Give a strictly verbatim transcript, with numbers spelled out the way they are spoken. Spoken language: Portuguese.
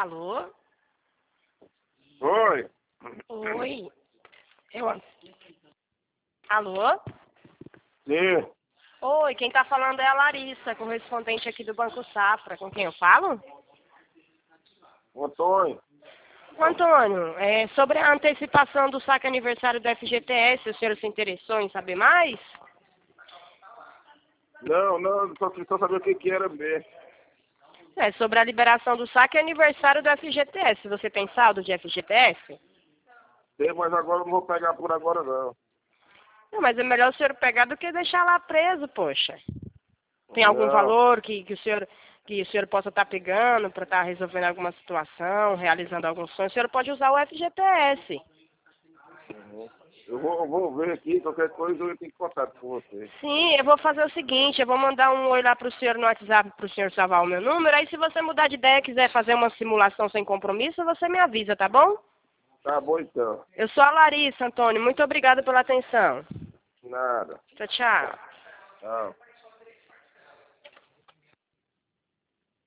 Alô? Oi. Oi. Eu... Alô? Sim. Oi, quem tá falando é a Larissa, correspondente aqui do Banco Safra. Com quem eu falo? O Antônio. O Antônio, é, sobre a antecipação do saque aniversário do F G T S, o senhor se interessou em saber mais? Não, não, só quis só saber o que que era mesmo. É, sobre a liberação do saque aniversário do F G T S. Você tem saldo de F G T S? Tem, mas agora eu não vou pegar por agora, não. Não, mas é melhor o senhor pegar do que deixar lá preso, poxa. Tem algum Não. valor que, que, o, senhor, que o senhor possa estar pegando para estar resolvendo alguma situação, realizando algum sonho? O senhor pode usar o F G T S. Uhum. Eu vou, eu vou ver aqui, qualquer coisa eu tenho contato com você. Sim, eu vou fazer o seguinte, eu vou mandar um oi lá para o senhor no WhatsApp para o senhor salvar o meu número. Aí se você mudar de ideia e quiser fazer uma simulação sem compromisso, você me avisa, tá bom? Tá bom então. Eu sou a Larissa, Antônio. Muito obrigada pela atenção. Nada. Tchau, tchau. Tchau.